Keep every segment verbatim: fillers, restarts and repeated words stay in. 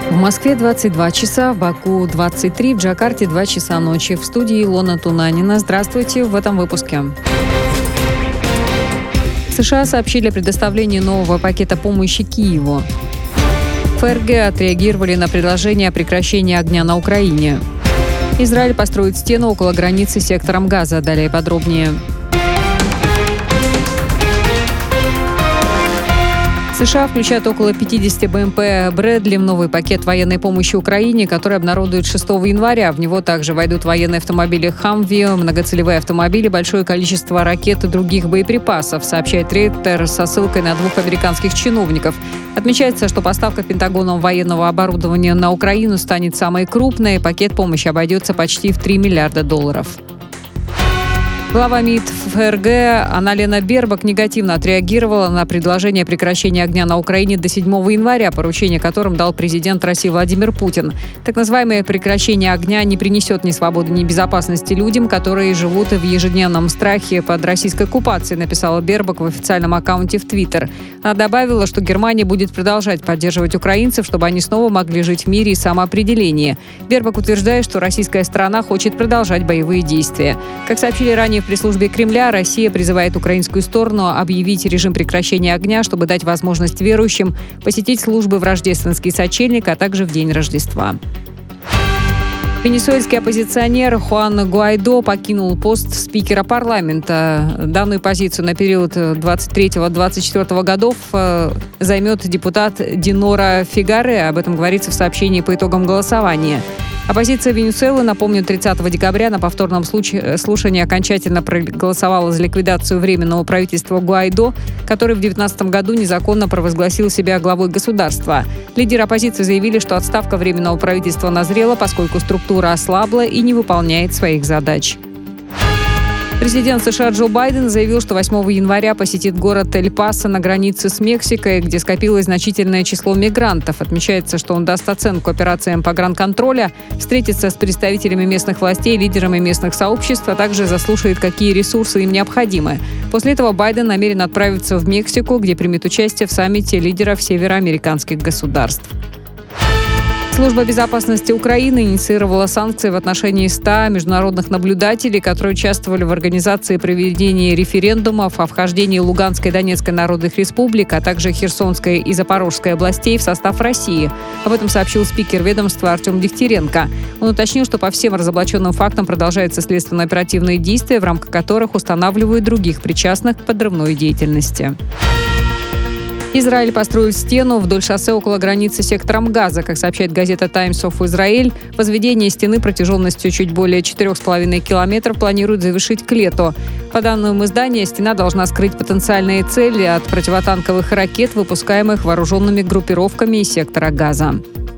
В Москве двадцать два часа, в Баку двадцать три, в Джакарте два часа ночи. В студии Илона Тунанина. Здравствуйте в этом выпуске. США сообщили о предоставлении нового пакета помощи Киеву. ФРГ отреагировали на предложение о прекращении огня на Украине. Израиль построит стену около границы с сектором Газа. Далее подробнее. США включают около пятьдесят БМП «Брэдли» в новый пакет военной помощи Украине, который обнародуют шестого января. В него также войдут военные автомобили «Хамви», многоцелевые автомобили, большое количество ракет и других боеприпасов, сообщает Рейтер со ссылкой на двух американских чиновников. Отмечается, что поставка Пентагоном военного оборудования на Украину станет самой крупной. Пакет помощи обойдется почти в три миллиарда долларов. Глава МИД ФРГ Анна-Лена Бербок негативно отреагировала на предложение прекращения огня на Украине до седьмого января, поручение которым дал президент России Владимир Путин. Так называемое прекращение огня не принесет ни свободы, ни безопасности людям, которые живут в ежедневном страхе под российской оккупацией, написала Бербок в официальном аккаунте в Твиттер. Она добавила, что Германия будет продолжать поддерживать украинцев, чтобы они снова могли жить в мире и самоопределении. Бербок утверждает, что российская сторона хочет продолжать боевые действия. Как сообщили ранее в пресс-службе Кремля, Россия призывает украинскую сторону объявить режим прекращения огня, чтобы дать возможность верующим посетить службы в рождественский сочельник, а также в день Рождества. Венесуэльский оппозиционер Хуан Гуайдо покинул пост спикера парламента. Данную позицию на период двадцать третьего - двадцать четвёртого годов займет депутат Динора Фигаре. Об этом говорится в сообщении по итогам голосования. Оппозиция Венесуэлы, напомню, тридцатого декабря на повторном случае, слушании окончательно проголосовала за ликвидацию временного правительства Гуайдо, который в две тысячи девятнадцатом году незаконно провозгласил себя главой государства. Лидеры оппозиции заявили, что отставка временного правительства назрела, поскольку структура ослабла и не выполняет своих задач. Президент США Джо Байден заявил, что восьмого января посетит город Эль-Пасо на границе с Мексикой, где скопилось значительное число мигрантов. Отмечается, что он даст оценку операциям погранконтроля, встретится с представителями местных властей, лидерами местных сообществ, а также заслушает, какие ресурсы им необходимы. После этого Байден намерен отправиться в Мексику, где примет участие в саммите лидеров североамериканских государств. Служба безопасности Украины инициировала санкции в отношении ста международных наблюдателей, которые участвовали в организации проведения референдумов о вхождении Луганской и Донецкой народных республик, а также Херсонской и Запорожской областей в состав России. Об этом сообщил спикер ведомства Артем Дегтяренко. Он уточнил, что по всем разоблаченным фактам продолжаются следственно-оперативные действия, в рамках которых устанавливают других причастных к подрывной деятельности. Израиль построит стену вдоль шоссе около границы с сектором Газа. Как сообщает газета Times of Israel, возведение стены протяженностью чуть более четырех с половиной километров планируют завершить к лету. По данным издания, стена должна скрыть потенциальные цели от противотанковых ракет, выпускаемых вооруженными группировками из сектора Газа.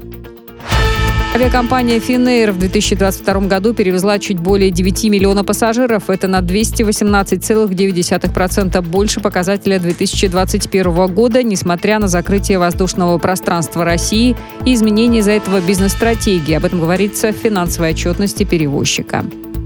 Авиакомпания Finnair в две тысячи двадцать втором году перевезла чуть более девяти миллионов пассажиров. Это на двести восемнадцать целых девять десятых процента больше показателя две тысячи двадцать первого года, несмотря на закрытие воздушного пространства России и изменение из-за этого бизнес-стратегии. Об этом говорится в финансовой отчетности перевозчика.